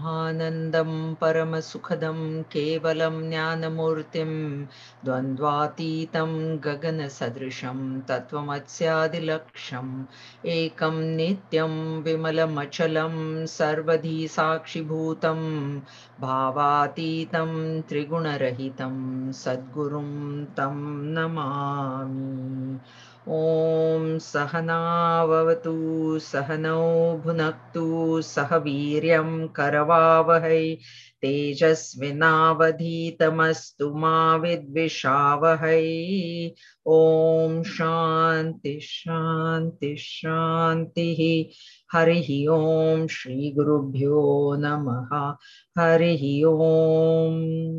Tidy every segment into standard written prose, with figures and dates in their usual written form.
ब्रह्मानन्दं परमसुखदं केवलं ज्ञानमूर्तिं द्वन्द्वातीतं गगनसदृशं तत्त्वमस्यादिलक्ष्यम् एकं नित्यं विमलमचलं सर्वधी साक्षिभूतं भावातीतं त्रिगुणरहितं सद्गुरुं तं नमामि। ॐ सहनाववतु सहनौ भुनक्तु सह वीर्यं करवावहै तेजस्विनावधीतमस्तु मा विद्विषावहै। ॐ शान्ति शान्ति शान्तिः। हरिः ॐ श्रीगुरुभ्यो नमः। हरिः ॐ।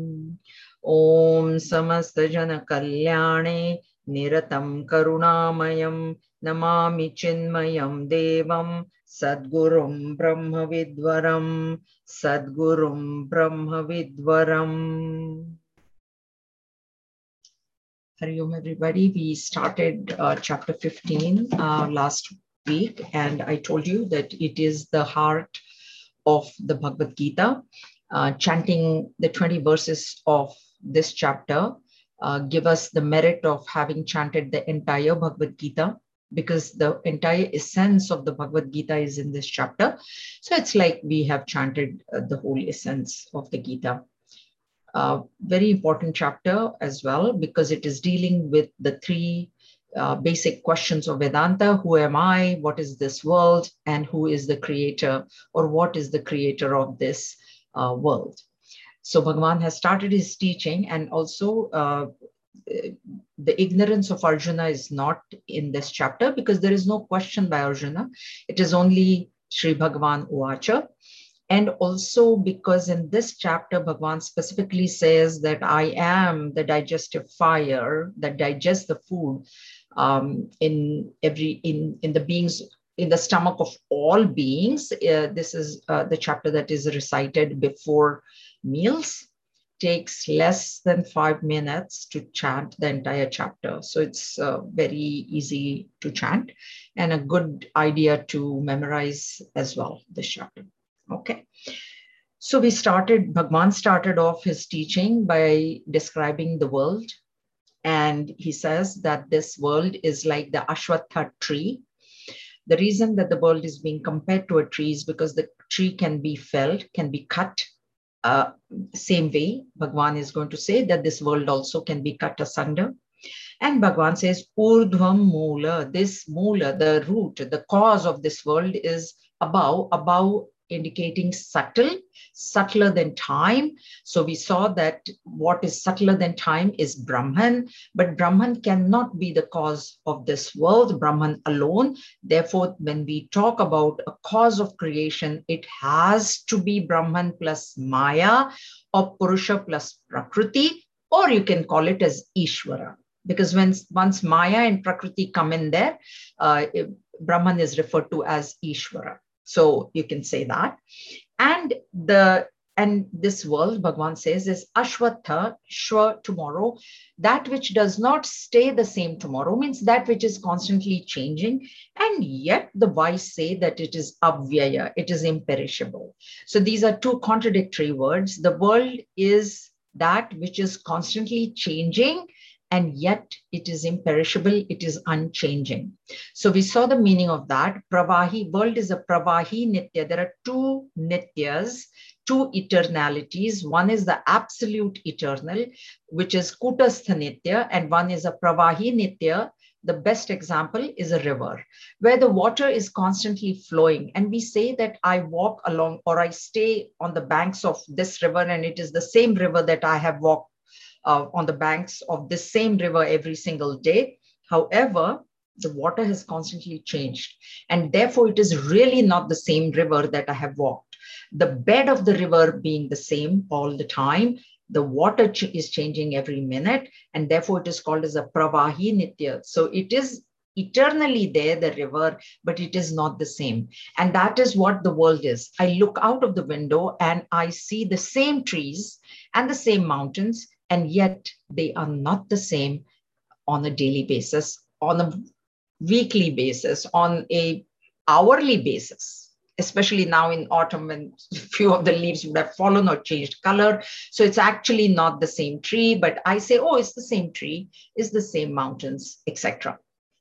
ॐ समस्तजनकल्याणे निरतं करुणामयं नमामि चिन्मयं देवं सद्गुरुं ब्रह्मविद्वरं सद्गुरुं ब्रह्मविद्वरम्। Hari Om everybody. We started chapter 15 last week, and I told you that it is the heart of the Bhagavad Gita. Chanting the 20 verses of this chapter give us the merit of having chanted the entire Bhagavad Gita, because the entire essence of the Bhagavad Gita is in this chapter. So it's like we have chanted the whole essence of the Gita. Very important chapter as well, because it is dealing with the three basic questions of Vedanta. Who am I? What is this world? And who is the creator, or what is the creator of this world? So Bhagavan has started his teaching, and also the ignorance of Arjuna is not in this chapter, because there is no question by Arjuna. It is only Sri Bhagavan Uvacha. And also because in this chapter, Bhagavan specifically says that I am the digestive fire that digests the food in the beings, in the stomach of all beings. This is the chapter that is recited before meals. Takes less than 5 minutes to chant the entire chapter. So it's very easy to chant and a good idea to memorize as well, this chapter. Okay. So Bhagavan started off his teaching by describing the world. And he says that this world is like the Ashwatha tree. The reason that the world is being compared to a tree is because the tree can be felled, can be cut. Same way, Bhagavan is going to say that this world also can be cut asunder. And Bhagavan says, Urdhvam Mula, this Mula, the root, the cause of this world is above, indicating subtler than time. So we saw that what is subtler than time is Brahman, but Brahman cannot be the cause of this world, Brahman alone. Therefore, when we talk about a cause of creation, it has to be Brahman plus Maya, or Purusha plus Prakriti, or you can call it as Ishvara. Because once Maya and Prakriti come in there, Brahman is referred to as Ishvara. So you can say that. And this world, Bhagavan says, is Ashwatha, Shwa, tomorrow. That which does not stay the same tomorrow means that which is constantly changing. And yet the wise say that it is Avyaya, it is imperishable. So these are two contradictory words. The world is that which is constantly changing, and yet it is imperishable, it is unchanging. So we saw the meaning of that. Pravahi, world is a Pravahi Nitya. There are two Nityas, two eternalities. One is the absolute eternal, which is Kutastha Nitya, and one is a Pravahi Nitya. The best example is a river, where the water is constantly flowing. And we say that I walk along, or I stay on the banks of this river, and it is the same river that I have walked on the banks of this same river every single day. However, the water has constantly changed, and therefore it is really not the same river that I have walked. The bed of the river being the same all the time, the water is changing every minute, and therefore it is called as a Pravahi Nitya. So it is eternally there, the river, but it is not the same. And that is what the world is. I look out of the window and I see the same trees and the same mountains, and yet they are not the same on a daily basis, on a weekly basis, on a hourly basis. especially now in autumn when a few of the leaves would have fallen or changed color. So it's actually not the same tree, but I say, oh, it's the same tree, it's the same mountains, etc.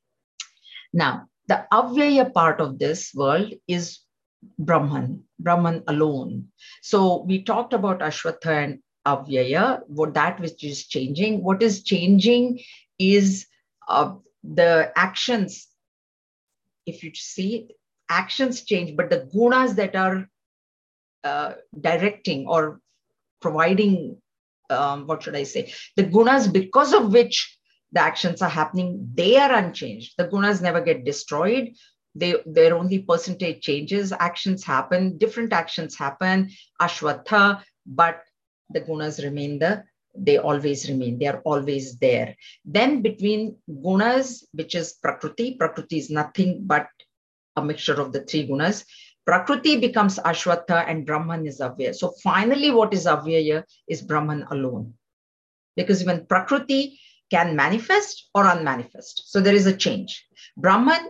Now, the avyaya part of this world is Brahman alone. So we talked about Ashwatha and avyaya, what that which is changing. What is changing is the actions. If you see, actions change, but the gunas that are directing or providing, what should I say, the gunas because of which the actions are happening, they are unchanged. The gunas never get destroyed. Their only percentage changes. Actions happen, different actions happen, Ashwatha, but the gunas remain they always remain. They are always there. Then between gunas, which is Prakriti is nothing but a mixture of the three gunas. Prakriti becomes Ashwatha and Brahman is Avyaya. So finally, what is Avyaya is Brahman alone. Because even Prakriti can manifest or unmanifest. So there is a change. Brahman,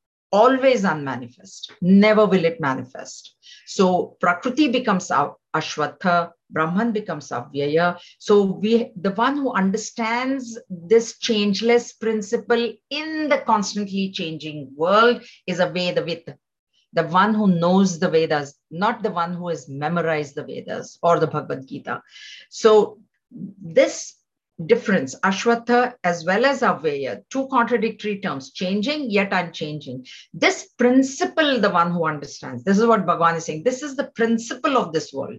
always unmanifest. Never will it manifest. So Prakriti becomes Ashwatha, Brahman becomes Avyaya. So the one who understands this changeless principle in the constantly changing world is a Vedavita. The one who knows the Vedas, not the one who has memorized the Vedas or the Bhagavad Gita. So this difference, Ashwatha as well as Avyaya, two contradictory terms, changing yet unchanging. This principle, the one who understands, this is what Bhagavan is saying. This is the principle of this world.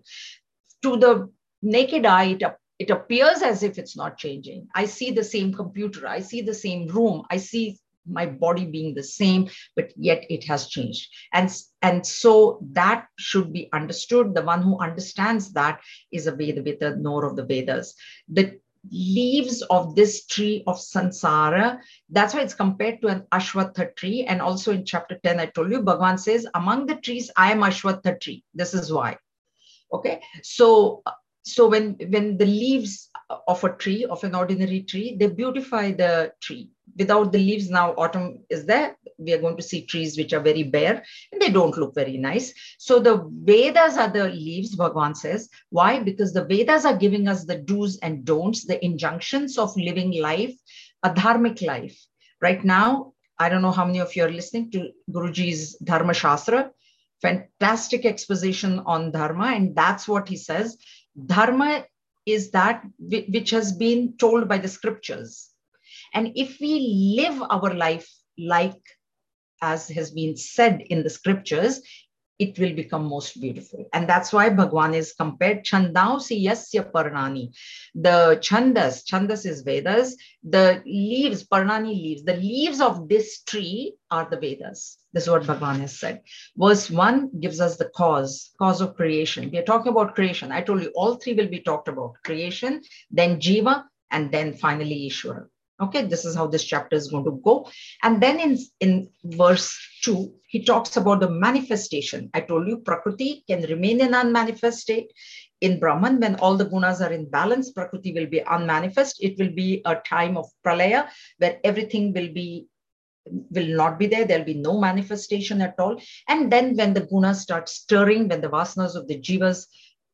To the naked eye, it appears as if it's not changing. I see the same computer. I see the same room. I see my body being the same, but yet it has changed. And so that should be understood. The one who understands that is a Vedavita, knower of the Vedas. The leaves of this tree of Sansara, that's why it's compared to an Ashwatha tree. And also in chapter 10, I told you, Bhagavan says, among the trees, I am Ashwatha tree. This is why. Okay, so when the leaves of a tree, of an ordinary tree, they beautify the tree. Without the leaves, now autumn is there, we are going to see trees which are very bare and they don't look very nice. So the Vedas are the leaves, Bhagavan says. Why? Because the Vedas are giving us the do's and don'ts, the injunctions of living life, a dharmic life. Right now, I don't know how many of you are listening to Guruji's Dharma Shastra. Fantastic exposition on dharma, and that's what he says. Dharma is that which has been told by the scriptures. And if we live our life like as has been said in the scriptures, it will become most beautiful. And that's why Bhagwan is compared Chandausi Yasya Parnani. The Chandas is Vedas. The leaves, Parnani leaves, the leaves of this tree are the Vedas. This is what Bhagwan has said. Verse 1 gives us the cause of creation. We are talking about creation. I told you all three will be talked about. Creation, then Jiva, and then finally Ishvara. Okay, this is how this chapter is going to go. And then in verse 2, he talks about the manifestation. I told you Prakriti can remain in unmanifest state. In Brahman, when all the gunas are in balance, Prakriti will be unmanifest. It will be a time of pralaya where everything will not be there. There'll be no manifestation at all. And then when the gunas start stirring, when the vasanas of the jivas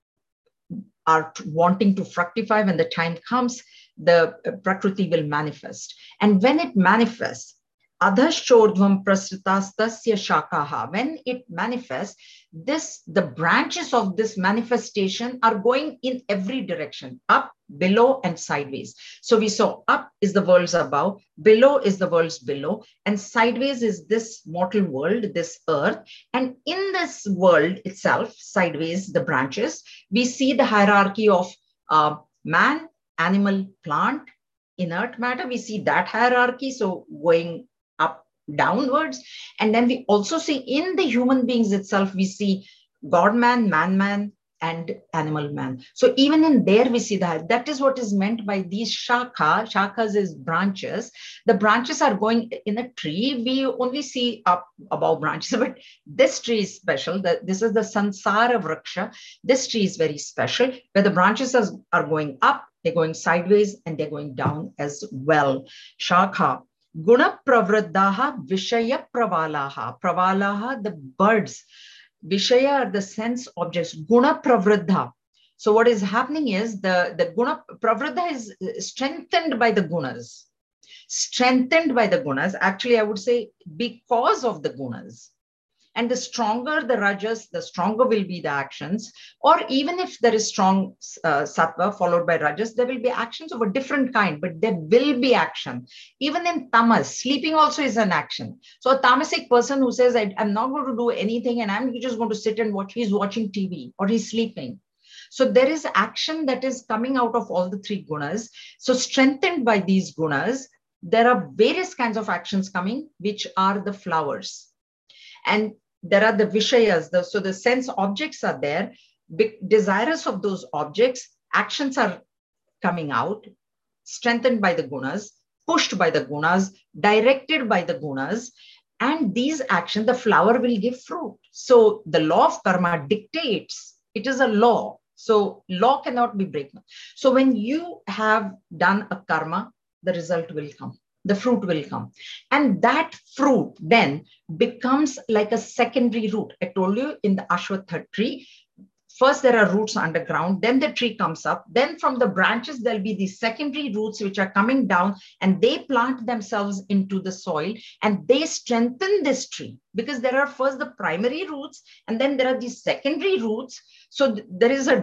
are wanting to fructify, when the time comes, the Prakriti will manifest. And when it manifests, adhaschodhvam prasritastasya shakaha, when it manifests, the branches of this manifestation are going in every direction, up, below, and sideways. So we saw up is the worlds above, below is the worlds below, and sideways is this mortal world, this earth. And in this world itself, sideways, the branches, we see the hierarchy of man, animal, plant, inert matter. We see that hierarchy, so going up, downwards. And then we also see in the human beings itself, we see God man, man, and animal man. So even in there, we see that is what is meant by these shakhas is branches. The branches are going in a tree. We only see up above branches, but this tree is special. This is the Sansara Vraksha. This tree is very special, where the branches are going up, they're going sideways, and they're going down as well. Shakha. Guna pravraddaha vishaya pravalaha. Pravalaha, the birds. Vishaya are the sense objects. Guna pravriddha. So what is happening is the guna pravriddha is strengthened by the gunas. Strengthened by the gunas. Actually, I would say because of the gunas. And the stronger the rajas, the stronger will be the actions. Or even if there is strong sattva followed by rajas, there will be actions of a different kind, but there will be action. Even in tamas, sleeping also is an action. So a tamasic person who says, I'm not going to do anything and I'm just going to sit and watch, he's watching TV or he's sleeping. So there is action that is coming out of all the three gunas. So strengthened by these gunas, there are various kinds of actions coming, which are the flowers. And there are the vishayas, so the sense objects are there, desirous of those objects, actions are coming out, strengthened by the gunas, pushed by the gunas, directed by the gunas, and these actions, the flower will give fruit. So the law of karma dictates, it is a law. So law cannot be broken. So when you have done a karma, the result will come. The fruit will come. And that fruit then becomes like a secondary root. I told you in the Ashwatha tree, first there are roots underground, then the tree comes up, then from the branches, there'll be these secondary roots which are coming down and they plant themselves into the soil and they strengthen this tree because there are first the primary roots and then there are these secondary roots. So there is a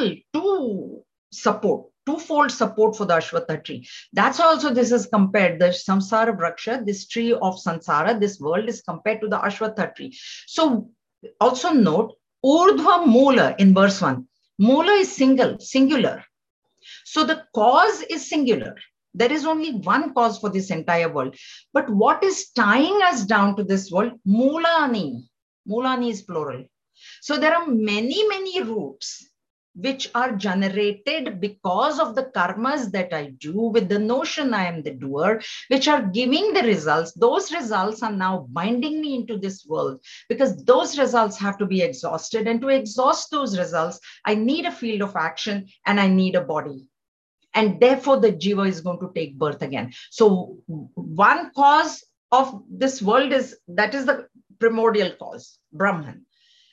twofold support for the Ashwatha tree. That's also this is compared, the Samsara Vraksha, this tree of Sansara, this world is compared to the Ashwatha tree. So also note, Urdhva Moola in verse 1. Moola is singular. So the cause is singular. There is only one cause for this entire world. But what is tying us down to this world? Moolani. Moolani is plural. So there are many, many roots which are generated because of the karmas that I do with the notion I am the doer, which are giving the results. Those results are now binding me into this world because those results have to be exhausted. And to exhaust those results, I need a field of action and I need a body. And therefore, the jiva is going to take birth again. So one cause of this world is, that is the primordial cause, Brahman.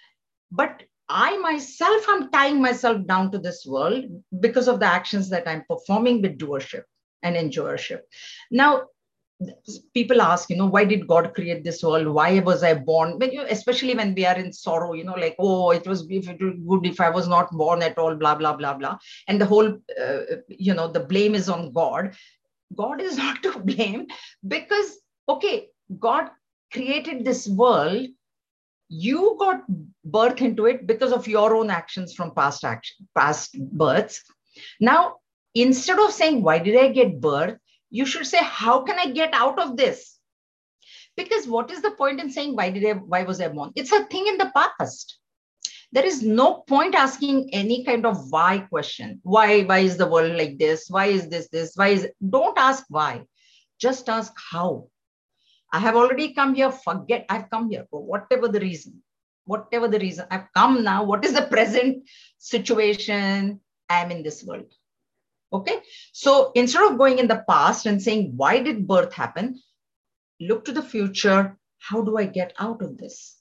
But I myself am tying myself down to this world because of the actions that I'm performing with doership and enjoyership. Now, people ask, why did God create this world? Why was I born? But, especially when we are in sorrow, like, oh, it was good if I was not born at all, blah, blah, blah, blah. And the whole, the blame is on God. God is not to blame because, okay, God created this world. You got birth into it because of your own actions from past births. Now, instead of saying, why did I get birth? You should say, how can I get out of this? Because what is the point in saying, why was I born? It's a thing in the past. There is no point asking any kind of why question. Why is the world like this? Why is this? Don't ask why. Just ask how. I have already come here, forget I've come here for whatever the reason, I've come now. What is the present situation? I'm in this world. Okay. So instead of going in the past and saying, why did birth happen? Look to the future. How do I get out of this?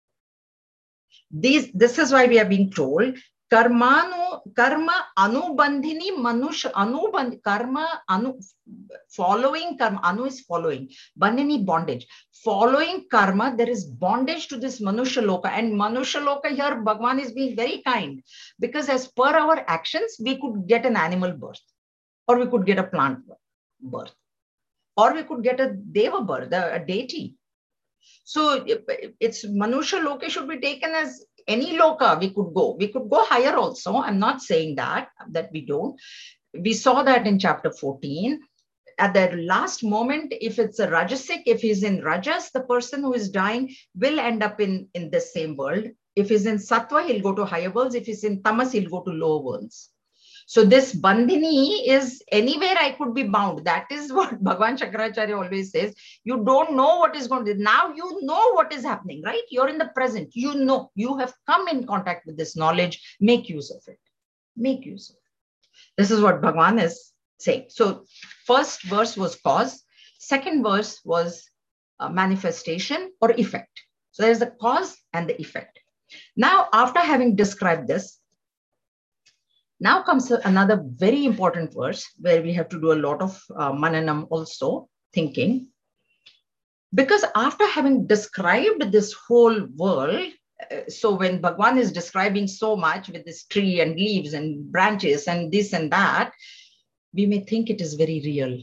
This is why we are being told, karma anubandhini manush anubandh karma following karma. Anu is following, bandhini bondage. Following karma, there is bondage to this manusha loka, and manusha loka here Bhagwan is being very kind because as per our actions we could get an animal birth, or we could get a plant birth, or we could get a deva birth, a deity. So it's manusha loka should be taken as any loka we could go. We could go higher also. I'm not saying that we don't. We saw that in chapter 14. At the last moment, if it's a rajasic, if he's in rajas, the person who is dying will end up in the same world. If he's in sattva, he'll go to higher worlds. If he's in tamas, he'll go to lower worlds. So this bandhini is anywhere I could be bound. That is what Bhagavan Shankaracharya always says. You don't know what is going to, now you know what is happening, right? You're in the present. You know, you have come in contact with this knowledge. Make use of it. Make use of it. This is what Bhagavan is saying. So first verse was cause. Second verse was manifestation or effect. So there's the cause and the effect. Now, after having described this, now comes another very important verse where we have to do a lot of mananam also, thinking. Because after having described this whole world, so when Bhagwan is describing so much with this tree and leaves and branches and this and that, we may think it is very real.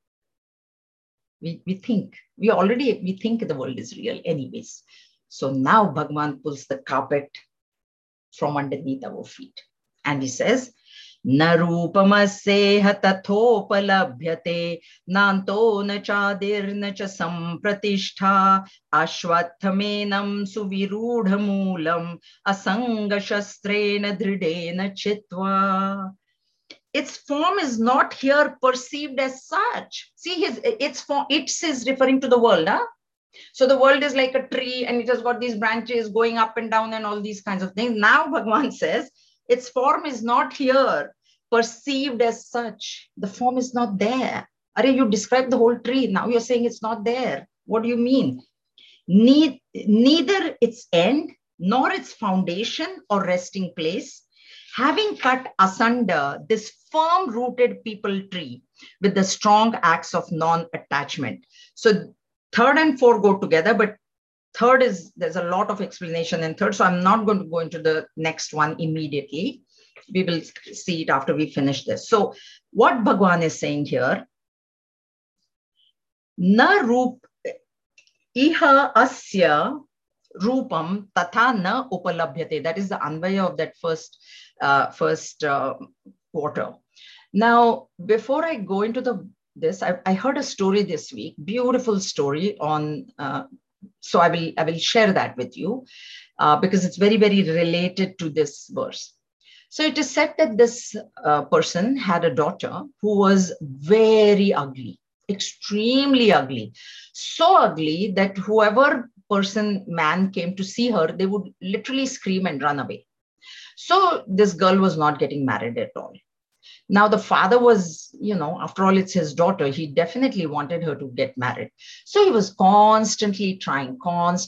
We think the world is real anyways. So now Bhagwan pulls the carpet from underneath our feet. And he says, Na rupamasseha tathopalabhyate nanto na chadir na cha sampratishtha ashwattamenam suvirudhamulam asanga shastrena dridena chitva. Its form is not here perceived as such. See, its form, it's is referring to the world. Huh? So the world is like a tree and it has got these branches going up and down and all these kinds of things. Now Bhagwan says, its form is not here perceived as such. The form is not there. Are you described the whole tree. Now you're saying it's not there. What do you mean? Neither its end nor its foundation or resting place, having cut asunder this firm-rooted people tree with the strong acts of non-attachment. So third and fourth go together, but third is, there's a lot of explanation in third, so I'm not going to go into the next one immediately. We will see it after we finish this. So what Bhagwan is saying here, na roop iha asya rupam tatha na upalabhyate. That is the anvaya of that first quarter. Now, before I go into this, I heard a story this week, beautiful story on, so I will share that with you because it's very, very related to this verse. So it is said that this person had a daughter who was very ugly, extremely ugly, so ugly that whoever man came to see her, they would literally scream and run away. So this girl was not getting married at all. Now the father was, after all, it's his daughter. He definitely wanted her to get married. So he was constantly trying.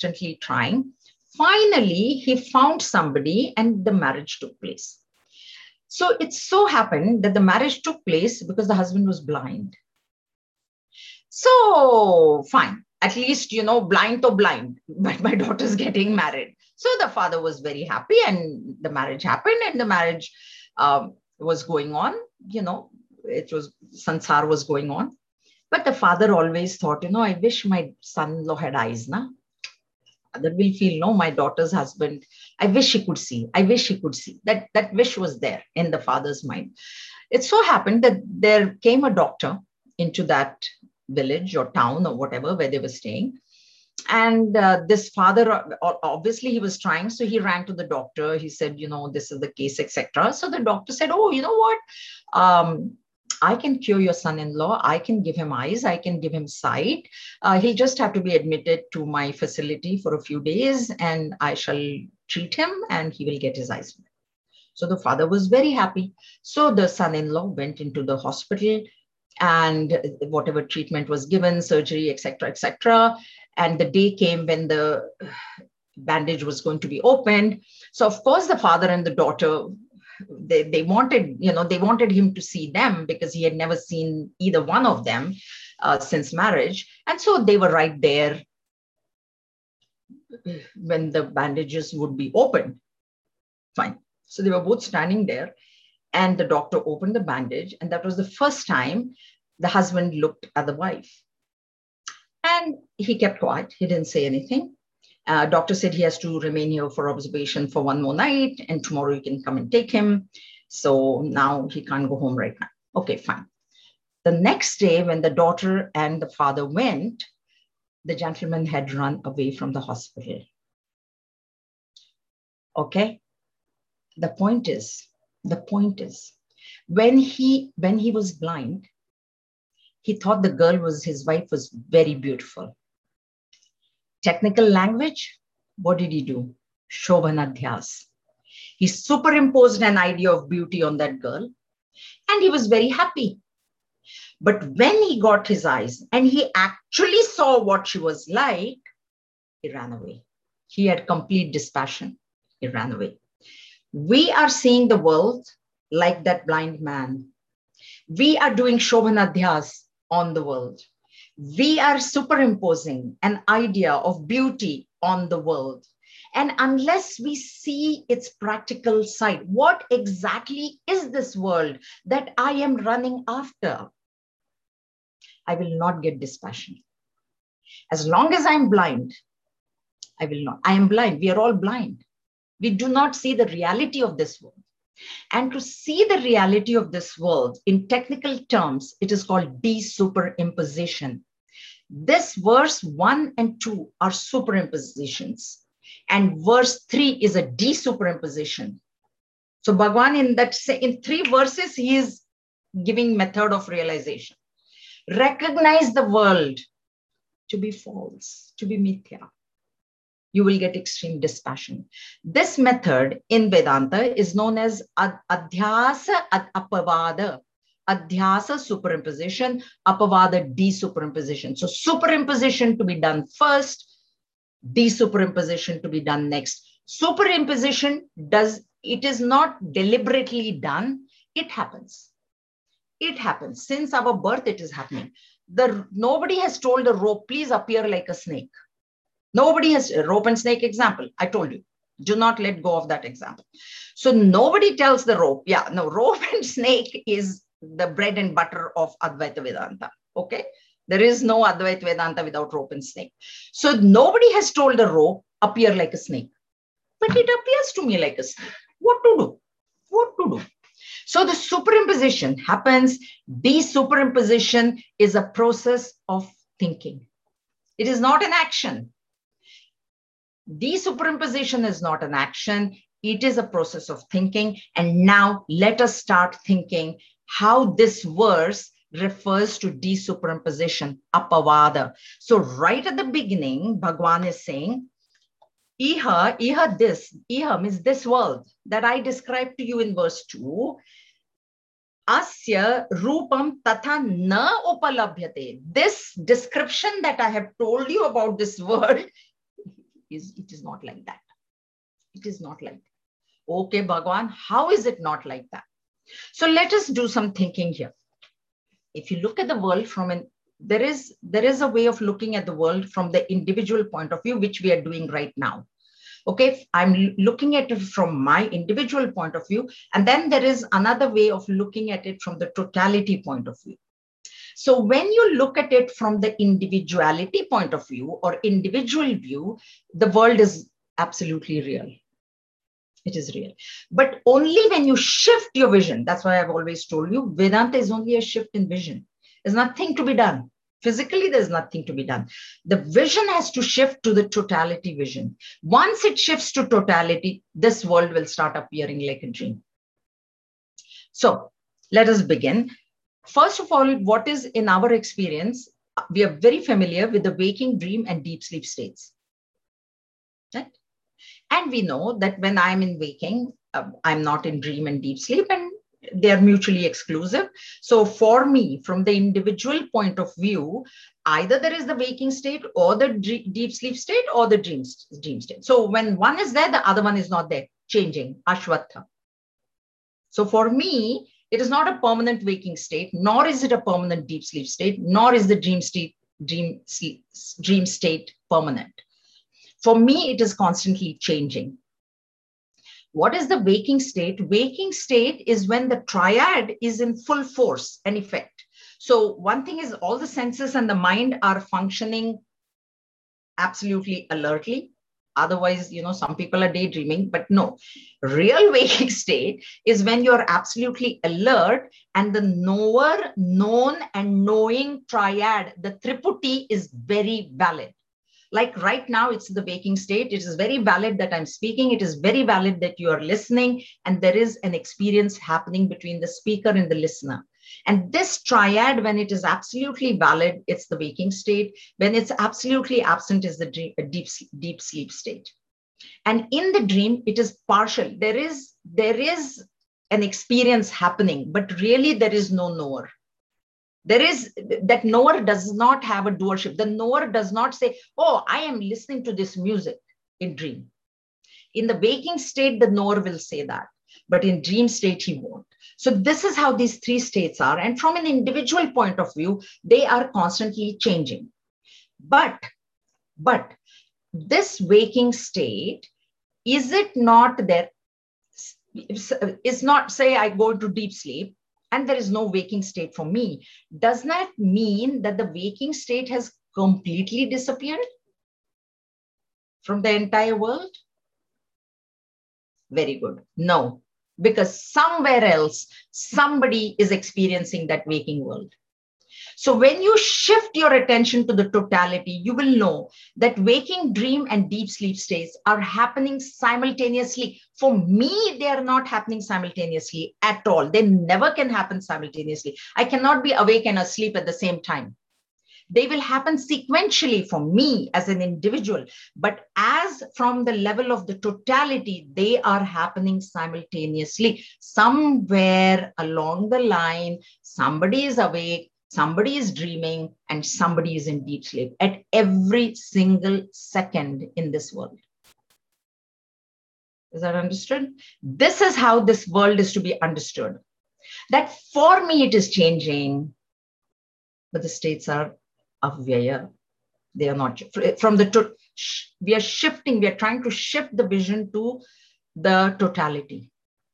Finally, he found somebody and the marriage took place. So it so happened that the marriage took place because the husband was blind. So fine, at least, blind to blind, but my daughter's getting married. So the father was very happy and the marriage happened and the marriage was going on, it was, sansar was going on. But the father always thought, I wish my son-in-law had eyes, na? That will feel, no, my daughter's husband, I wish he could see. That wish was there in the father's mind. It so happened that there came a doctor into that village or town or whatever where they were staying. And this father, obviously he was trying. So he ran to the doctor. He said, this is the case, etc. So the doctor said, oh, you know what? I can cure your son-in-law. I can give him eyes. I can give him sight. He'll just have to be admitted to my facility for a few days and I shall treat him and he will get his eyes back. So the father was very happy. So the son-in-law went into the hospital and whatever treatment was given, surgery, etc. And the day came when the bandage was going to be opened. So of course the father and the daughter, they wanted, they wanted him to see them because he had never seen either one of them since marriage. And so they were right there when the bandages would be opened. Fine. So they were both standing there and the doctor opened the bandage. And that was the first time the husband looked at the wife. And he kept quiet. He didn't say anything. Doctor said he has to remain here for observation for one more night and tomorrow you can come and take him. So now he can't go home right now. Okay, fine. The next day when the daughter and the father went, the gentleman had run away from the hospital. Okay. The point is, when he was blind, he thought his wife was very beautiful. Technical language, what did he do? Shobhanadhyas. He superimposed an idea of beauty on that girl and he was very happy. But when he got his eyes and he actually saw what she was like, he ran away. He had complete dispassion. He ran away. We are seeing the world like that blind man. We are doing Shobhanadhyas on the world. We are superimposing an idea of beauty on the world. And unless we see its practical side, what exactly is this world that I am running after? I will not get dispassion. As long as I'm blind, I will not. I am blind. We are all blind. We do not see the reality of this world. And to see the reality of this world in technical terms, it is called de-superimposition. This verse 1 and 2 are superimpositions, and verse 3 is a de-superimposition. So Bhagwan in 3 verses, he is giving method of realization. Recognize the world to be false, to be mithya. You will get extreme dispassion. This method in Vedanta is known as adhyasa apavada. Adhyasa superimposition, apavada de-superimposition. So superimposition to be done first, de-superimposition to be done next. Superimposition it is not deliberately done, it happens. It happens. Since our birth, it is happening. Nobody has told the rope, please appear like a snake. Nobody has a rope and snake example. I told you, do not let go of that example. So nobody tells the rope, rope and snake is the bread and butter of Advaita Vedanta. Okay. There is no Advaita Vedanta without rope and snake. So nobody has told the rope, appear like a snake. But it appears to me like a snake. What to do? What to do? So the superimposition happens. De-superimposition is a process of thinking. It is not an action. De-superimposition is not an action. It is a process of thinking. And now let us start thinking how this verse refers to de-superimposition, apavada. So right at the beginning, Bhagwan is saying, Iha means this world that I described to you in verse 2. Asya rupam tatha na upalabhyate. This description that I have told you about this world, it is not like that. It is not like that. Okay, Bhagwan, how is it not like that? So let us do some thinking here. If you look at the world there is a way of looking at the world from the individual point of view, which we are doing right now. Okay, I'm looking at it from my individual point of view, and then there is another way of looking at it from the totality point of view. So when you look at it from the individuality point of view or individual view, the world is absolutely real. It is real. But only when you shift your vision, that's why I've always told you, Vedanta is only a shift in vision. There's nothing to be done. Physically, there's nothing to be done. The vision has to shift to the totality vision. Once it shifts to totality, this world will start appearing like a dream. So let us begin. First of all, what is in our experience, we are very familiar with the waking, dream, and deep sleep states. Right? And we know that when I'm in waking, I'm not in dream and deep sleep, and they're mutually exclusive. So for me, from the individual point of view, either there is the waking state or the deep sleep state or the dream state. So when one is there, the other one is not there, changing, ashwatha. So for me, it is not a permanent waking state, nor is it a permanent deep sleep state, nor is the dream state permanent. For me, it is constantly changing. What is the waking state? Waking state is when the triad is in full force and effect. So one thing is all the senses and the mind are functioning absolutely alertly. Otherwise, some people are daydreaming, but no. Real waking state is when you're absolutely alert and the knower, known, and knowing triad, the triputi, is very valid. Like right now, it's the waking state. It is very valid that I'm speaking. It is very valid that you are listening. And there is an experience happening between the speaker and the listener. And this triad, when it is absolutely valid, it's the waking state. When it's absolutely absent, is the deep sleep state. And in the dream, it is partial. There is an experience happening, but really there is no knower. That knower does not have a doership. The knower does not say, oh, I am listening to this music in dream. In the waking state, the knower will say that, but in dream state, he won't. So this is how these three states are. And from an individual point of view, they are constantly changing. But this waking state, is it not there? It's not, say, I go into deep sleep and there is no waking state for me. Does that mean that the waking state has completely disappeared from the entire world? Very good. No, because somewhere else, somebody is experiencing that waking world. So when you shift your attention to the totality, you will know that waking, dream, and deep sleep states are happening simultaneously. For me, they are not happening simultaneously at all. They never can happen simultaneously. I cannot be awake and asleep at the same time. They will happen sequentially for me as an individual, but as from the level of the totality, they are happening simultaneously. Somewhere along the line, somebody is awake, somebody is dreaming, and somebody is in deep sleep at every single second in this world. Is that understood? This is how this world is to be understood. That for me, it is changing, but the states are avyaya. They are not from the, we are shifting, we are trying to shift the vision to the totality.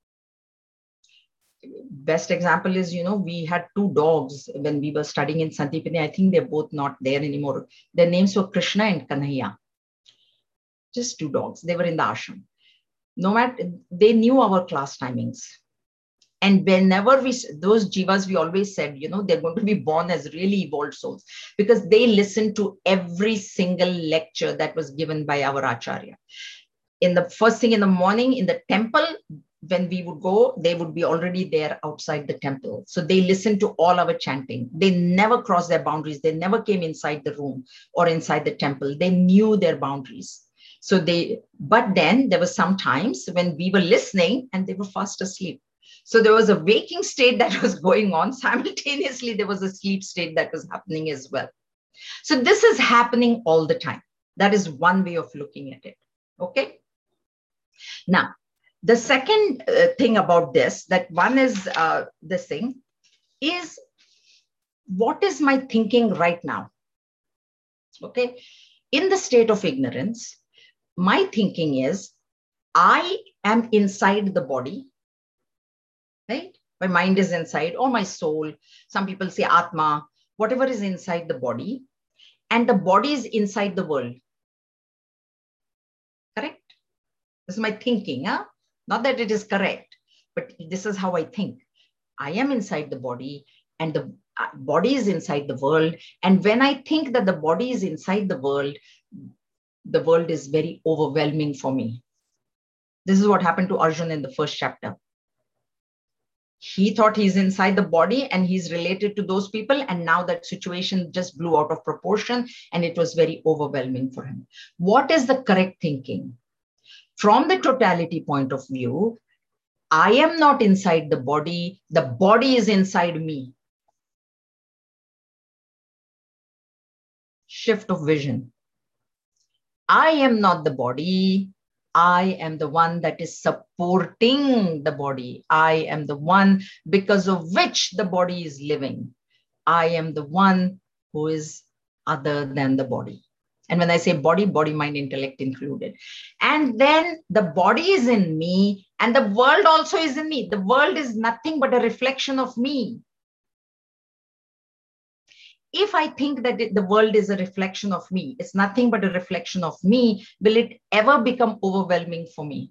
Best example is, we had two dogs when we were studying in Sandipani. I think they're both not there anymore. Their names were Krishna and Kanhaiya. Just two dogs. They were in the ashram. No matter, they knew our class timings. And whenever those jivas, we always said, they're going to be born as really evolved souls because they listened to every single lecture that was given by our Acharya. In the first thing in the morning in the temple, when we would go, they would be already there outside the temple. So they listened to all our chanting. They never crossed their boundaries. They never came inside the room or inside the temple. They knew their boundaries. So but then there were some times when we were listening and they were fast asleep. So there was a waking state that was going on. Simultaneously, there was a sleep state that was happening as well. So this is happening all the time. That is one way of looking at it. Okay. Now, the second thing about this, that one is this thing, is what is my thinking right now? Okay. In the state of ignorance, my thinking is I am inside the body. Right? My mind is inside, or my soul. Some people say Atma, whatever is inside the body, and the body is inside the world. Correct? This is my thinking. Huh? Not that it is correct, but this is how I think. I am inside the body, and the body is inside the world. And when I think that the body is inside the world is very overwhelming for me. This is what happened to Arjun in the first chapter. He thought he's inside the body and he's related to those people. And now that situation just blew out of proportion and it was very overwhelming for him. What is the correct thinking? From the totality point of view, I am not inside the body is inside me. Shift of vision. I am not the body. I am the one that is supporting the body. I am the one because of which the body is living. I am the one who is other than the body. And when I say body, mind, intellect included. And then the body is in me and the world also is in me. The world is nothing but a reflection of me. If I think that the world is a reflection of me, it's nothing but a reflection of me, will it ever become overwhelming for me?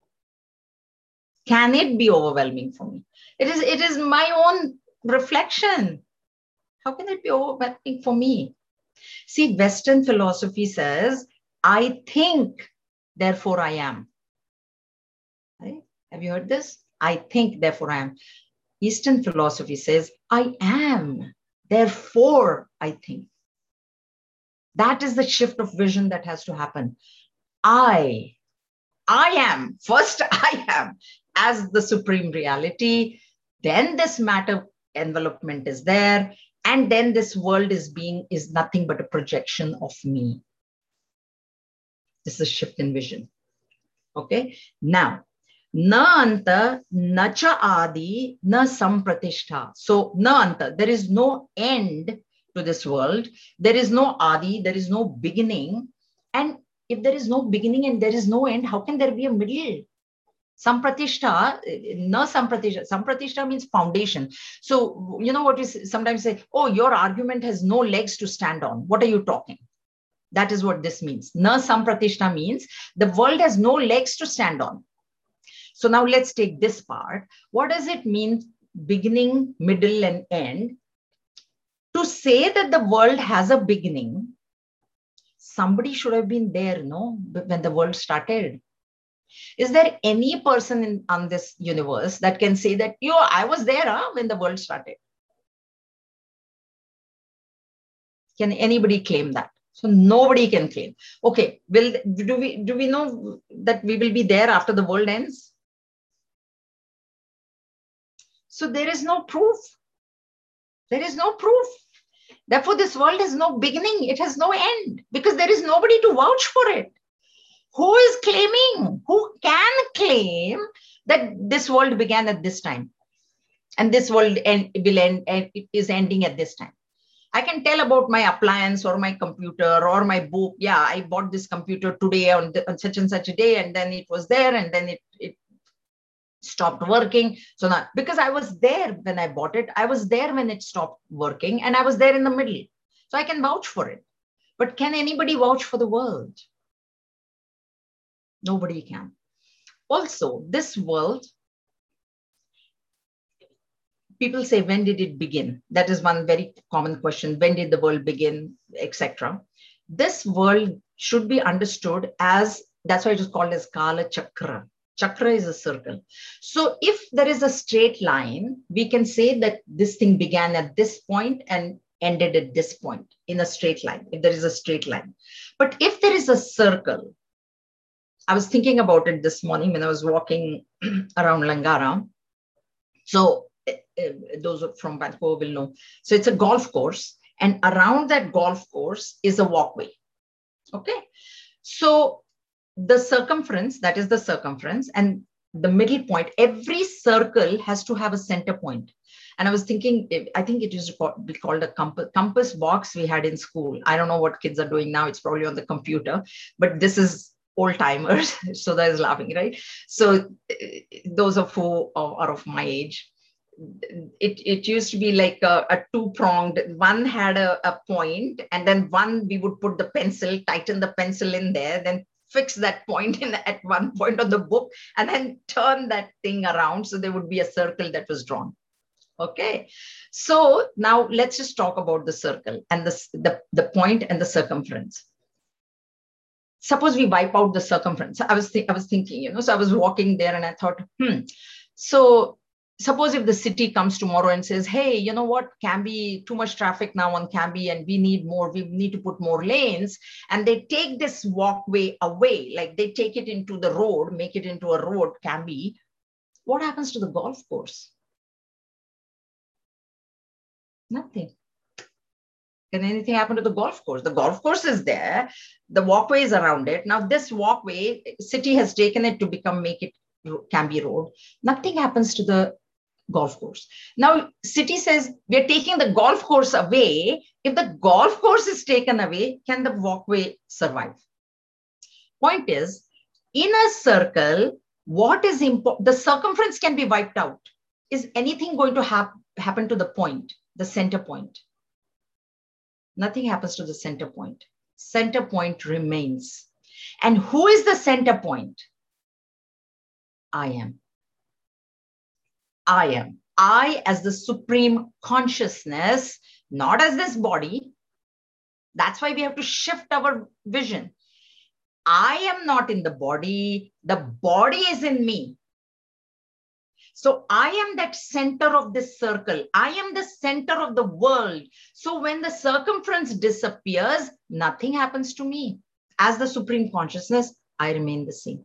Can it be overwhelming for me? It is my own reflection. How can it be overwhelming for me? See, Western philosophy says, I think, therefore I am. Right? Have you heard this? I think, therefore I am. Eastern philosophy says, I am. Therefore, I think. That is the shift of vision that has to happen. I am. First, I am as the supreme reality. Then this matter envelopment is there. And then this world is nothing but a projection of me. This is a shift in vision. Okay. Now, na anta, na cha adi, na sampratishtha. So, na anta, there is no end to this world. There is no adi, there is no beginning. And if there is no beginning and there is no end, how can there be a middle? Sampratishtha, na sampratishtha. Sampratishtha means foundation. So, you know what we sometimes say, oh, your argument has no legs to stand on. What are you talking? That is what this means. Na sampratishtha means the world has no legs to stand on. So now let's take this part. What does it mean, beginning, middle, and end? To say that the world has a beginning, somebody should have been there, no, when the world started. Is there any person on this universe that can say that, I was there when the world started? Can anybody claim that? So nobody can claim. Okay, do we know that we will be there after the world ends? So there is no proof. There is no proof. Therefore, this world has no beginning. It has no end because there is nobody to vouch for it. Who is claiming? Who can claim that this world began at this time and this world will end and it is ending at this time? I can tell about my appliance or my computer or my book. Yeah, I bought this computer today on such and such a day, and then it was there, and then it stopped working. So now, because I was there when I bought it, I was there when it stopped working, and I was there in the middle. So I can vouch for it. But can anybody vouch for the world? Nobody can. Also, this world, people say, when did it begin? That is one very common question. When did the world begin, etc.? This world should be understood as, that's why it is called as Kala Chakra. Chakra is a circle. So if there is a straight line, we can say that this thing began at this point and ended at this point in a straight line, if there is a straight line. But if there is a circle, I was thinking about it this morning when I was walking around Langara. So those from Vancouver will know. So it's a golf course, and around that golf course is a walkway. Okay. So the circumference, that is the circumference, and the middle point, every circle has to have a center point. And I was thinking, I think it used to be called a compass box we had in school. I don't know what kids are doing now. It's probably on the computer, but this is old timers. So that is laughing, right? So those of who are of my age, it used to be like a two-pronged. One had a point, and then one we would put the pencil, tighten the pencil in there, then fix that point in at one point on the book, and then turn that thing around. So there would be a circle that was drawn. Okay. So now let's just talk about the circle and the point and the circumference. Suppose we wipe out the circumference. I was thinking, so I was walking there and I thought, so suppose if the city comes tomorrow and says, hey, you know what, Cambie, too much traffic now on Cambie and we need to put more lanes, and they take this walkway away, like they take it into the road, make it into a road, Cambie, what happens to the golf course? Nothing. Can anything happen to the golf course? The golf course is there. The walkway is around it. Now this walkway, city has taken it to make it Cambie Road. Nothing happens to the golf course. Now city says, we're taking the golf course away. If the golf course is taken away, can the walkway survive? Point is, in a circle, what is important? The circumference can be wiped out. Is anything going to happen to the point, the center point? Nothing happens to the center point. Center point remains. And who is the center point? I am. I am. I as the supreme consciousness, not as this body. That's why we have to shift our vision. I am not in the body. The body is in me. So I am that center of this circle. I am the center of the world. So when the circumference disappears, nothing happens to me. As the supreme consciousness, I remain the same.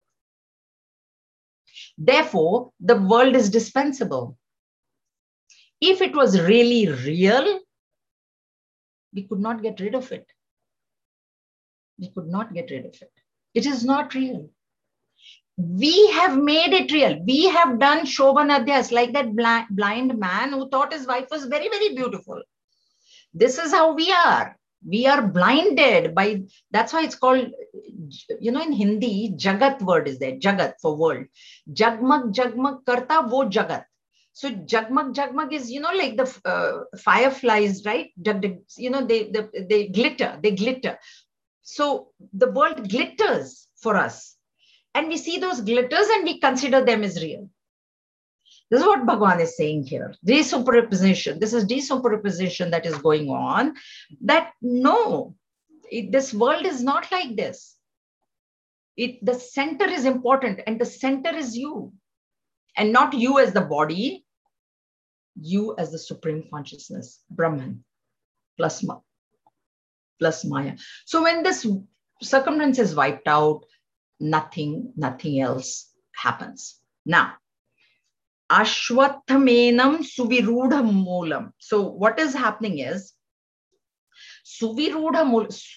Therefore, the world is dispensable. If it was really real, we could not get rid of it. We could not get rid of it. It is not real. We have made it real. We have done Shobhanadhyas, like that blind man who thought his wife was very, very beautiful. This is how we are. We are blinded by, that's why it's called, in Hindi, Jagat word is there, Jagat for world. Jagmag, Jagmag karta, wo Jagat. So Jagmag, Jagmag is, like the fireflies, right? They glitter. So the world glitters for us. And we see those glitters and we consider them as real. This is what Bhagavan is saying here. Desuperposition. This is desuperposition that is going on. That no, this world is not like this. The center is important, and the center is you. And not you as the body, you as the supreme consciousness, Brahman, plus Maya. So when this circumference is wiped out, nothing else happens. Now, Ashwatthamenam Suvirudha Moolam. So what is happening is, Suvirudha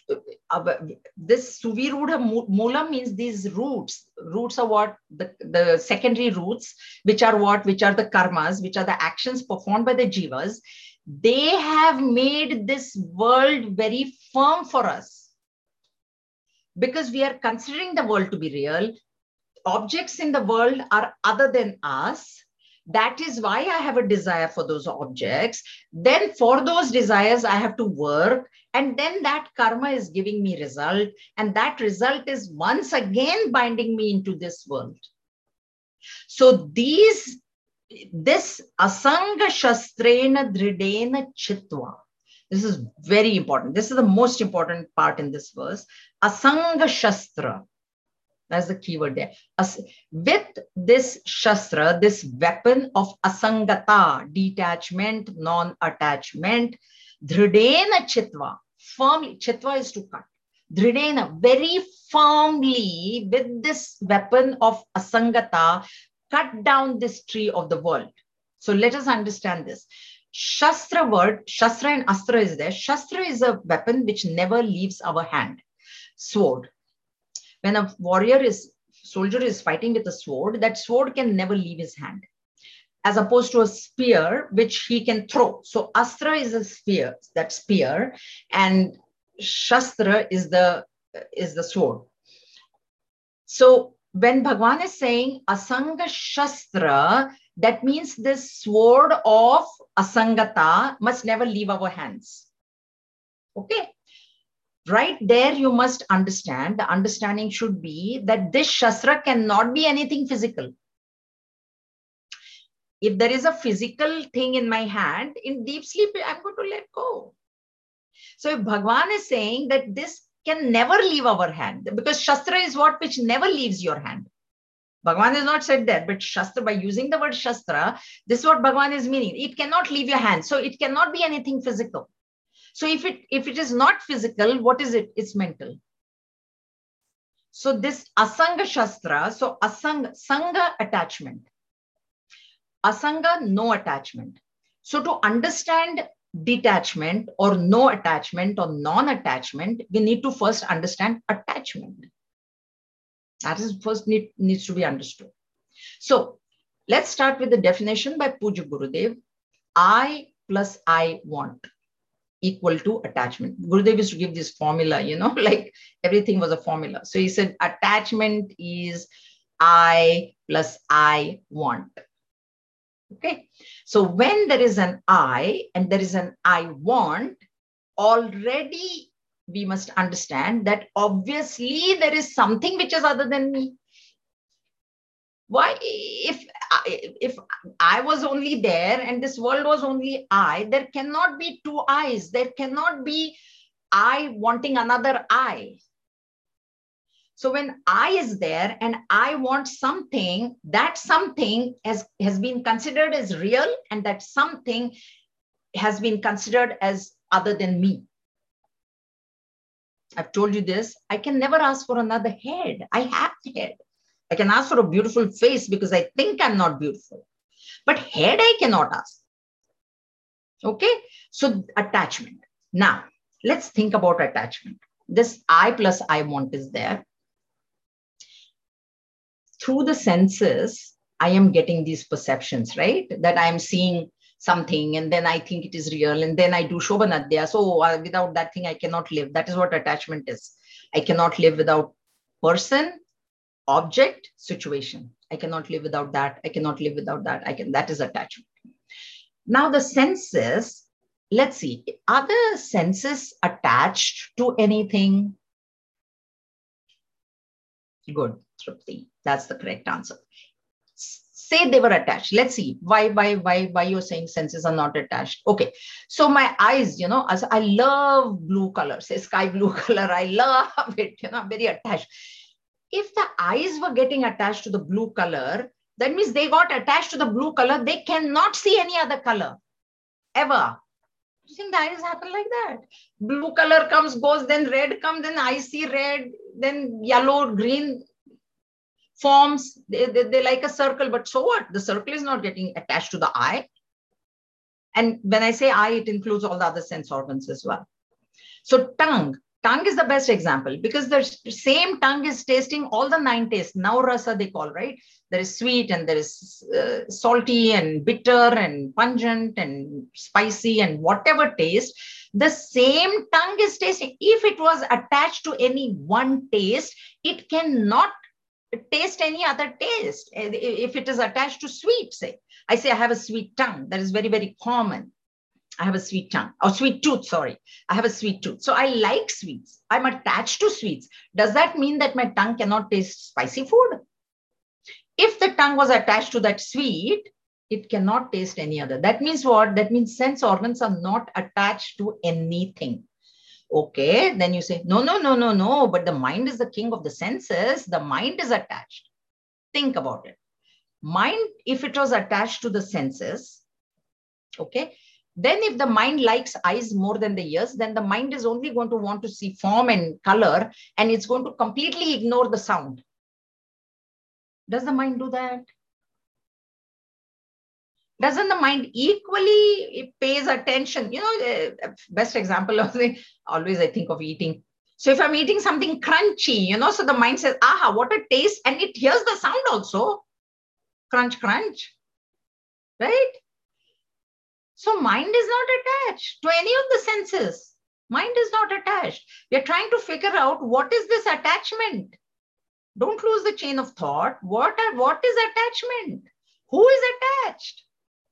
Moolam means these roots. Roots are what? The secondary roots, which are what? Which are the karmas, which are the actions performed by the jivas. They have made this world very firm for us. Because we are considering the world to be real. Objects in the world are other than us. That is why I have a desire for those objects. Then for those desires, I have to work. And then that karma is giving me result. And that result is once again binding me into this world. So this asanga shastrena dridena chitva. This is very important. This is the most important part in this verse. Asanga shastra. That's the keyword there. With this shastra, this weapon of asangata, detachment, non-attachment, dhridena chitva, firmly, chitva is to cut. Dhridena, very firmly, with this weapon of asangata, cut down this tree of the world. So let us understand this. Shastra word, shastra and astra is there. Shastra is a weapon which never leaves our hand. Sword. When a soldier is fighting with a sword, that sword can never leave his hand, as opposed to a spear, which he can throw. So astra is a spear, that spear, and shastra is the sword. So when Bhagavan is saying asanga shastra, that means this sword of asangata must never leave our hands. Okay. Right there, you must understand, the understanding should be that this shastra cannot be anything physical. If there is a physical thing in my hand, in deep sleep, I'm going to let go. So if Bhagavan is saying that this can never leave our hand, because shastra is what which never leaves your hand. Bhagavan has not said that, but shastra, by using the word shastra, this is what Bhagavan is meaning. It cannot leave your hand. So it cannot be anything physical. So if it is not physical, what is it? It's mental. So this asanga shastra, so sanga attachment. Asanga, no attachment. So to understand detachment or no attachment or non-attachment, we need to first understand attachment. That is first needs to be understood. So let's start with the definition by Pujya Gurudev. I plus I want equal to attachment. Gurudev used to give this formula, like everything was a formula. So he said attachment is I plus I want. Okay. So when there is an I and there is an I want, already we must understand that obviously there is something which is other than me. Why? If I was only there and this world was only I, there cannot be two I's. There cannot be I wanting another I. So when I is there and I want something, that something has been considered as real, and that something has been considered as other than me. I've told you this. I can never ask for another head. I have head. I can ask for a beautiful face because I think I'm not beautiful. But head I cannot ask. Okay? So attachment. Now, let's think about attachment. This I plus I want is there. through the senses, I am getting these perceptions, right? That I am seeing something and then I think it is real and then I do Shobhanadya. So without that thing, I cannot live. That is what attachment is. I cannot live without person, object, situation. I cannot live without that. I cannot live without that. That is attachment. Now the senses, let's see, are the senses attached to anything? Good, Trupti. That's the correct answer. Say they were attached. Let's see why you're saying senses are not attached. Okay, so my eyes, as I love blue color, say sky blue color, I love it, I'm very attached. If the eyes were getting attached to the blue color, that means they got attached to the blue color. They cannot see any other color ever. You think the eyes happen like that? Blue color comes, goes, then red comes, then I see red, then yellow, green forms. They like a circle, but so what? The circle is not getting attached to the eye. And when I say eye, it includes all the other sense organs as well. So tongue is the best example because the same tongue is tasting all the 9 tastes. Now rasa they call, right? There is sweet and there is salty and bitter and pungent and spicy and whatever taste. The same tongue is tasting. If it was attached to any one taste, it cannot taste any other taste. If it is attached to sweet, say, I say I have a sweet tongue. That is very, very common. I have a sweet tongue or sweet tooth. Sorry, I have a sweet tooth. So I like sweets. I'm attached to sweets. Does that mean that my tongue cannot taste spicy food? If the tongue was attached to that sweet, it cannot taste any other. That means what? That means sense organs are not attached to anything. Okay, then you say, no, but the mind is the king of the senses. The mind is attached. Think about it. Mind, if it was attached to the senses, okay, then if the mind likes eyes more than the ears, then the mind is only going to want to see form and color, and it's going to completely ignore the sound. Does the mind do that? Doesn't the mind equally pays attention? Best example of always I think of eating. So if I'm eating something crunchy, so the mind says, aha, what a taste. And it hears the sound also. Crunch, crunch. Right? So mind is not attached to any of the senses. Mind is not attached. We are trying to figure out what is this attachment. Don't lose the chain of thought. What is attachment? Who is attached?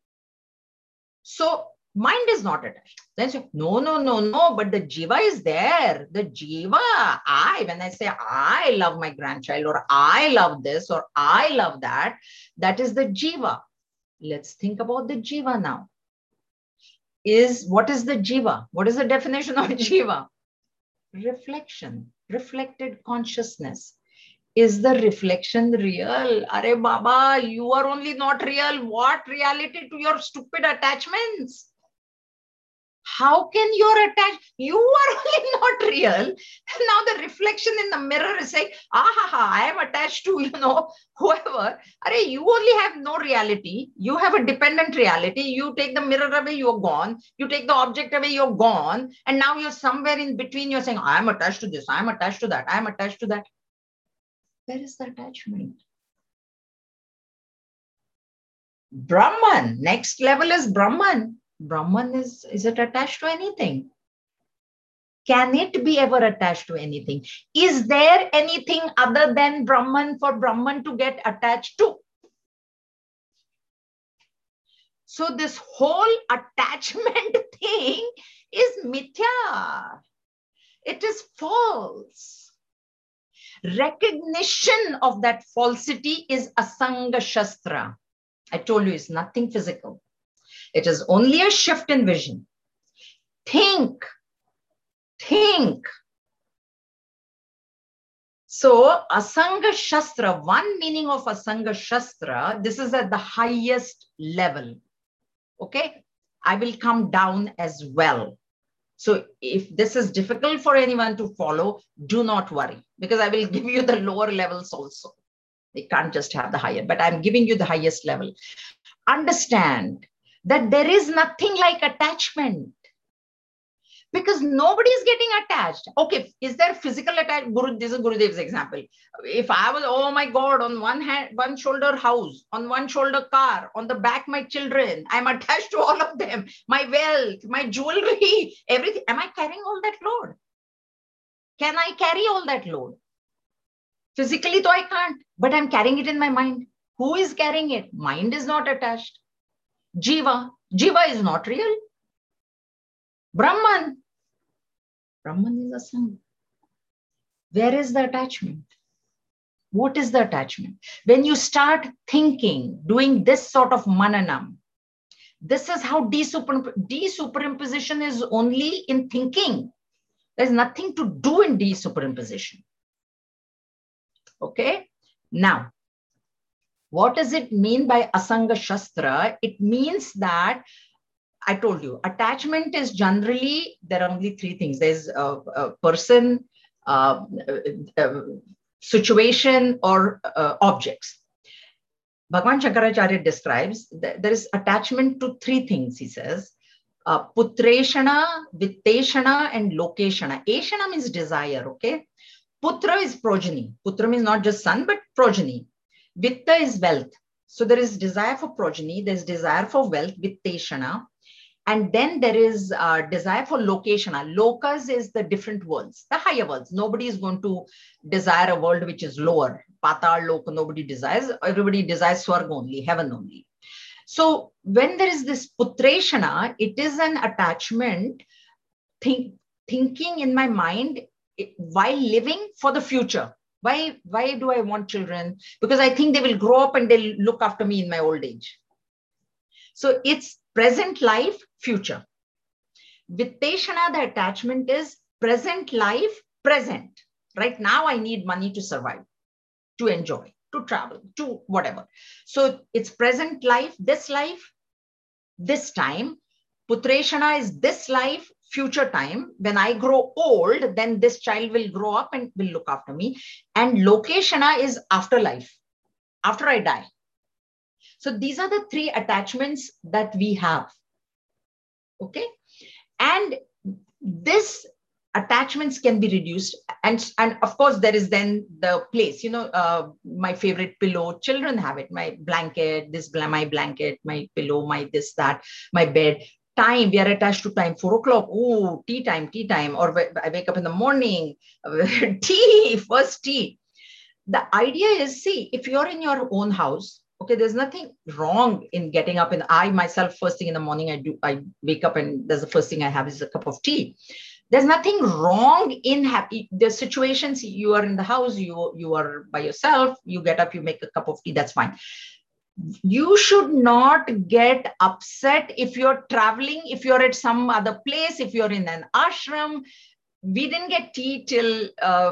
So mind is not attached. Then say, no, but the jiva is there. The jiva, when I say I love my grandchild or I love this or I love that, that is the jiva. Let's think about the jiva now. What is the jiva? What is the definition of jiva? Reflection, reflected consciousness. Is the reflection real? Are Baba, you are only not real. What reality to your stupid attachments? How can your you are only not real. Now the reflection in the mirror is saying, I am attached to, whoever. Are you only have no reality. You have a dependent reality. You take the mirror away, you're gone. You take the object away, you're gone. And now you're somewhere in between. You're saying, I am attached to this. I am attached to that. I am attached to that. Where is the attachment? Brahman. Next level is Brahman. Brahman is it attached to anything? Can it be ever attached to anything? Is there anything other than Brahman for Brahman to get attached to? So this whole attachment thing is mithya. It is false. Recognition of that falsity is asanga shastra. I told you it's nothing physical. It is only a shift in vision. Think. So asanga shastra, one meaning of asanga shastra, this is at the highest level. Okay, I will come down as well. So if this is difficult for anyone to follow, do not worry, because I will give you the lower levels also. They can't just have the higher, but I'm giving you the highest level. Understand that there is nothing like attachment. Because nobody is getting attached. Okay, is there physical attachment? This is Gurudev's example. If I was, oh my God, on one hand, one shoulder house, on one shoulder car, on the back my children, I'm attached to all of them, my wealth, my jewelry, everything. Am I carrying all that load? Can I carry all that load? Physically, though I can't, but I'm carrying it in my mind. Who is carrying it? Mind is not attached. Jiva. Jiva is not real. Brahman. Brahman is a Sangha. Where is the attachment? What is the attachment? When you start thinking, doing this sort of mananam, this is how desuperimposition is only in thinking. There's nothing to do in desuperimposition. Okay? Now, what does it mean by Asanga Shastra? It means that, I told you, attachment is generally, there are only three things. There's a person, situation, or objects. Bhagavan Shankaracharya describes that there is attachment to three things, he says. Putreshana, Vitteshana, and Lokeshana. Eshana means desire, okay? Putra is progeny. Putra means not just son, but progeny. Vitta is wealth. So there is desire for progeny, there's desire for wealth, Vitteshana. And then there is desire for Lokeshana. Lokas is the different worlds, the higher worlds. Nobody is going to desire a world which is lower. Patal Loka, nobody desires. Everybody desires Swarga only, heaven only. So when there is this Putreshana, it is an attachment, thinking in my mind while living for the future. Why do I want children? Because I think they will grow up and they'll look after me in my old age. So it's present life, future. Vitteshana, the attachment is present life, present. Right now, I need money to survive, to enjoy, to travel, to whatever. So it's present life, this time. Putreshana is this life, future time. When I grow old, then this child will grow up and will look after me. And Lokeshana is afterlife, after I die. So these are the three attachments that we have. Okay. And this attachments can be reduced. And of course, there is then the place, my favorite pillow, children have it, my blanket, my blanket, my pillow, my this, that, my bed. Time, we are attached to time, 4 o'clock. Oh, tea time. Or I wake up in the morning, first tea. The idea is, see, if you're in your own house, okay, there's nothing wrong in getting up. And I myself, first thing in the morning, I wake up and there's the first thing I have is a cup of tea. There's nothing wrong in the situations. You are in the house, you are by yourself, you get up, you make a cup of tea, that's fine. You should not get upset if you're traveling, if you're at some other place, if you're in an ashram. We didn't get tea till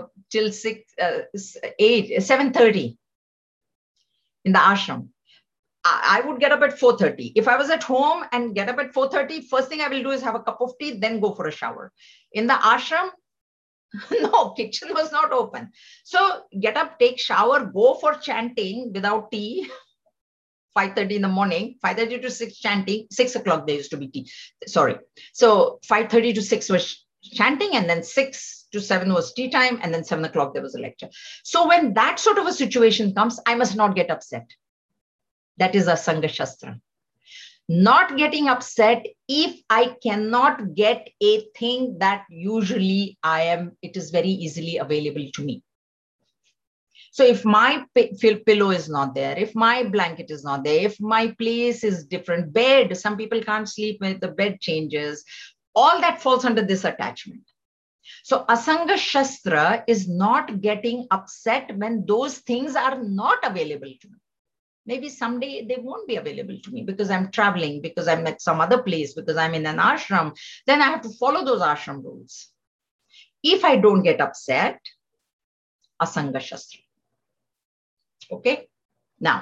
7:30 in the ashram. I would get up at 4:30. If I was at home and get up at 4:30, first thing I will do is have a cup of tea, then go for a shower. In the ashram, no, kitchen was not open. So get up, take shower, go for chanting without tea. 5:30 in the morning, 5:30 to 6 chanting, 6 o'clock there used to be tea. Sorry. So 5:30 to 6 was chanting, and then 6 to 7 was tea time, and then 7 o'clock there was a lecture. So when that sort of a situation comes, I must not get upset. That is Asanga Shastra. Not getting upset if I cannot get a thing that usually it is very easily available to me. So if my pillow is not there, if my blanket is not there, if my place is different, bed, some people can't sleep when the bed changes, all that falls under this attachment. So Asanga Shastra is not getting upset when those things are not available to me. Maybe someday they won't be available to me because I'm traveling, because I'm at some other place, because I'm in an ashram. Then I have to follow those ashram rules. If I don't get upset, Asanga Shastra. Okay. Now,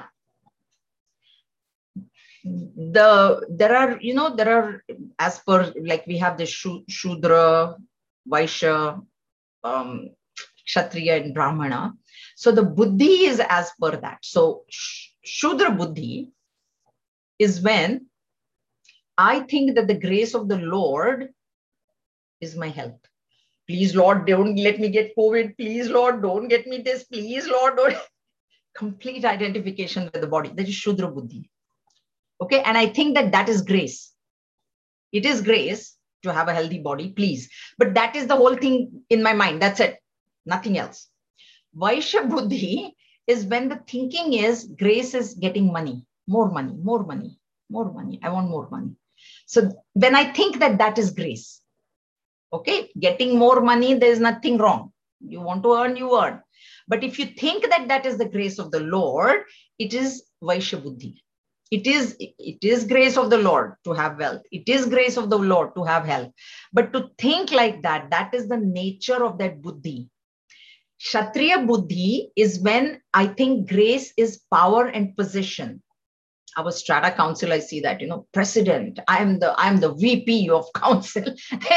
there are, as per, like we have the Shudra, Vaishya, Kshatriya, and Brahmana. So the Buddhi is as per that. So Shudra Buddhi is when I think that the grace of the Lord is my health. Please, Lord, don't let me get COVID. Please, Lord, don't get me this. Please, Lord, don't. Complete identification with the body. That is Shudra Buddhi. Okay. And I think that that is grace. It is grace to have a healthy body, please. But that is the whole thing in my mind. That's it. Nothing else. Vaishya Buddhi is when the thinking is grace is getting money, more money, more money, more money. I want more money. So when I think that that is grace, okay, getting more money, there's nothing wrong. You want to earn, you earn. But if you think that that is the grace of the Lord, it is Vaishya Buddhi. It is grace of the Lord to have wealth. It is grace of the Lord to have health. But to think like that, that is the nature of that Buddhi. Kshatriya Buddhi is when I think grace is power and position. Our strata council, I see that, president, I am the VP of council.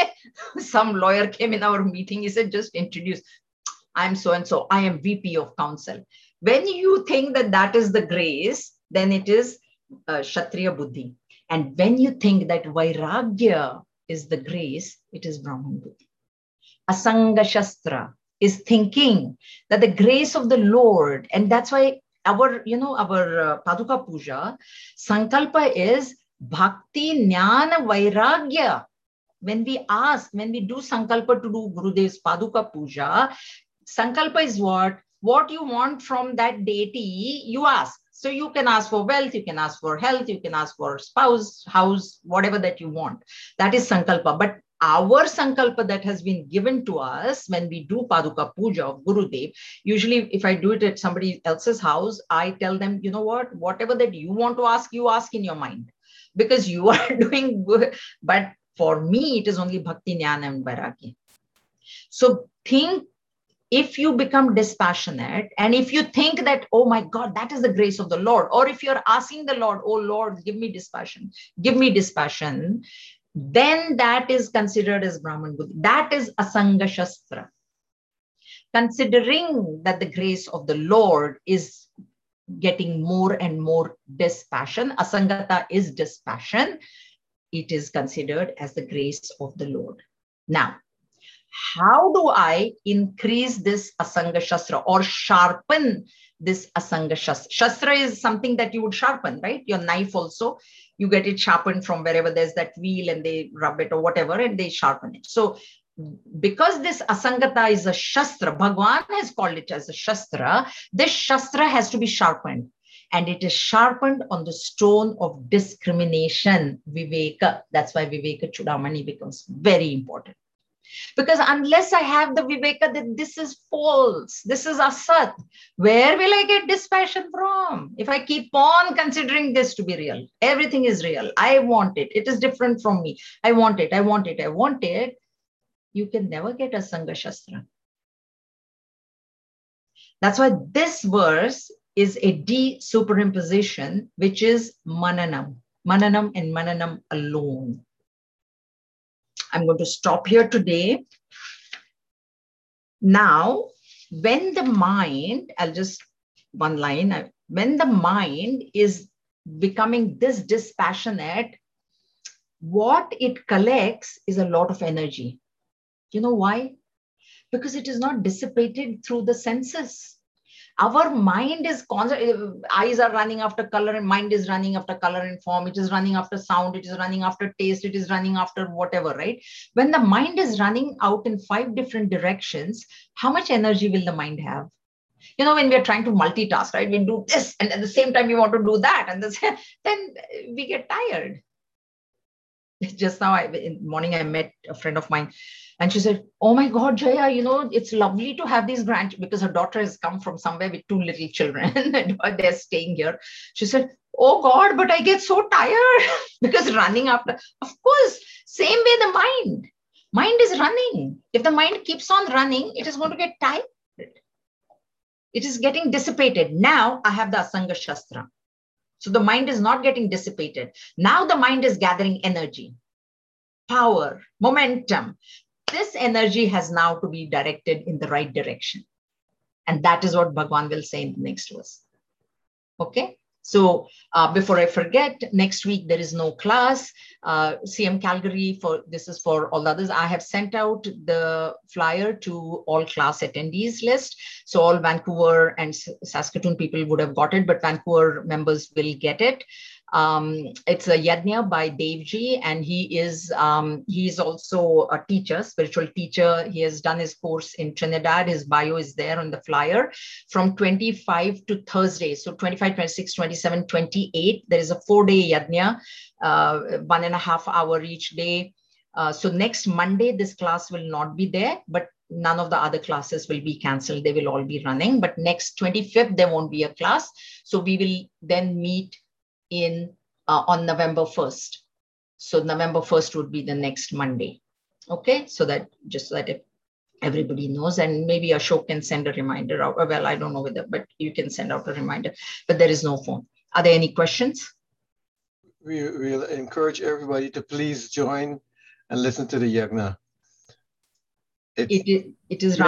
Some lawyer came in our meeting. He said, just introduce, I'm so-and-so, I am VP of council. When you think that that is the grace, then it is Kshatriya Buddhi. And when you think that Vairagya is the grace, it is Brahman Buddhi. Asanga Shastra is thinking that the grace of the Lord, and that's why our Paduka Puja, Sankalpa is Bhakti, Jnana, Vairagya. When we do Sankalpa to do Gurudev's Paduka Puja, Sankalpa is what? What you want from that deity, you ask. So you can ask for wealth, you can ask for health, you can ask for spouse, house, whatever that you want. That is Sankalpa. But our Sankalpa that has been given to us when we do Paduka Puja of Gurudev, usually if I do it at somebody else's house, I tell them, you know what, whatever that you want to ask, you ask in your mind because you are doing good. But for me, it is only Bhakti, Jnana and Vairagya. So think, if you become dispassionate and if you think that, oh my God, that is the grace of the Lord, or if you're asking the Lord, oh Lord, give me dispassion, then that is considered as Brahman Buddhi. That is Asanga Shastra. Considering that the grace of the Lord is getting more and more dispassion, Asangata is dispassion, it is considered as the grace of the Lord. Now, how do I increase this Asanga Shastra or sharpen this Asanga Shastra? Shastra is something that you would sharpen, right? Your knife also, you get it sharpened from wherever there's that wheel and they rub it or whatever and they sharpen it. So because this Asangata is a Shastra, Bhagwan has called it as a Shastra, this Shastra has to be sharpened. And it is sharpened on the stone of discrimination, Viveka. That's why Viveka Chudamani becomes very important. Because unless I have the Viveka that this is false, this is Asat, where will I get dispassion from? If I keep on considering this to be real, everything is real. I want it. It is different from me. I want it. I want it. I want it. You can never get a Asanga Shastra. That's why this verse is a de-superimposition, which is Mananam. Mananam and Mananam alone. I'm going to stop here today. Now, when the mind, one line, when the mind is becoming this dispassionate, what it collects is a lot of energy. You know why? Because it is not dissipated through the senses. Our mind is constant. Eyes are running after color and mind is running after color and form. It is running after sound. It is running after taste. It is running after whatever, right? When the mind is running out in 5 different directions, how much energy will the mind have? When we are trying to multitask, right? We do this and at the same time we want to do that. And then we get tired. Just now, in the morning, I met a friend of mine. And she said, oh my God, Jaya, it's lovely to have these grandchildren, because her daughter has come from somewhere with 2 little children and they're staying here. She said, oh God, but I get so tired because running after, of course, same way the mind is running. If the mind keeps on running, it is going to get tired. It is getting dissipated. Now I have the Asanga Shastra. So the mind is not getting dissipated. Now the mind is gathering energy, power, momentum. This energy has now to be directed in the right direction. And that is what Bhagwan will say in the next verse. Okay. So before I forget, next week there is no class. CM Calgary, this is for all the others. I have sent out the flyer to all class attendees list. So all Vancouver and Saskatoon people would have got it, but Vancouver members will get it. It's a yajna by Devji, and he's also a teacher, spiritual teacher. He has done his course in Trinidad. His bio is there on the flyer. From 25 to Thursday, so 25, 26, 27, 28, there is a 4-day yajna, 1.5 hour each day. So next Monday, this class will not be there, but none of the other classes will be canceled. They will all be running. But next 25th, there won't be a class. So we will then meet on November 1st. So November 1st would be the next Monday. Okay, so that just so that if everybody knows, and maybe Ashok can send a reminder out. Well, I don't know whether, but you can send out a reminder, but there is no phone. Are there any questions? We'll encourage everybody to please join and listen to the yajna. It is